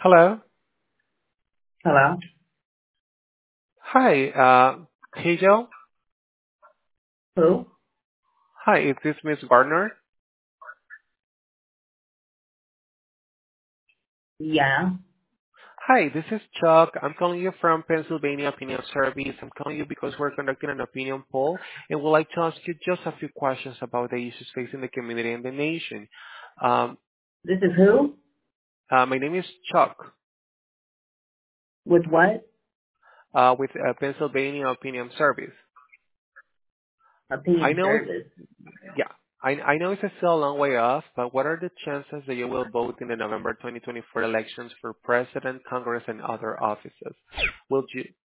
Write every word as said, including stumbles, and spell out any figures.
Hello. Hello? Hi, uh, Hazel. Who? Hi, is this Miss Gardner? Yeah. Hi, this is Chuck. I'm calling you from Pennsylvania Opinion Service. I'm calling you because we're conducting an opinion poll and would like to ask you just a few questions about the issues facing the community and the nation. Um, This is who? uh, my name is Chuck With what? uh, with uh, Pennsylvania Opinion Service. I Opinion know it's, service. yeah, I, I know it's still a long way off, but what are the chances that you will vote in the November twenty twenty-four elections for President, Congress, and other offices? Will you